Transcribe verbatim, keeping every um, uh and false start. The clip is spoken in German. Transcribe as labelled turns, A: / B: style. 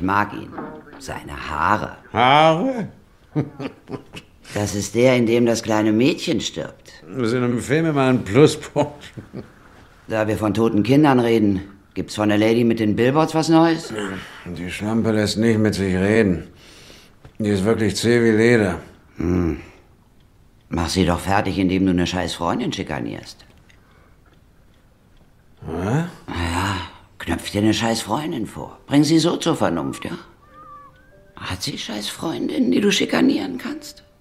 A: Ich mag ihn. Seine Haare.
B: Haare?
A: Das ist der, in dem das kleine Mädchen stirbt.
B: Das ist in einem Film immer ein Pluspunkt.
A: Da wir von toten Kindern reden, gibt's von der Lady mit den Billboards was Neues?
B: Die Schlampe lässt nicht mit sich reden. Die ist wirklich zäh wie Leder.
A: Hm. Mach sie doch fertig, indem du eine scheiß Freundin schikanierst.
B: Was?
A: Ja, knöpf dir eine scheiß Freundin vor. Bring sie so zur Vernunft, ja? Hat sie scheiß Freundinnen, die du schikanieren kannst?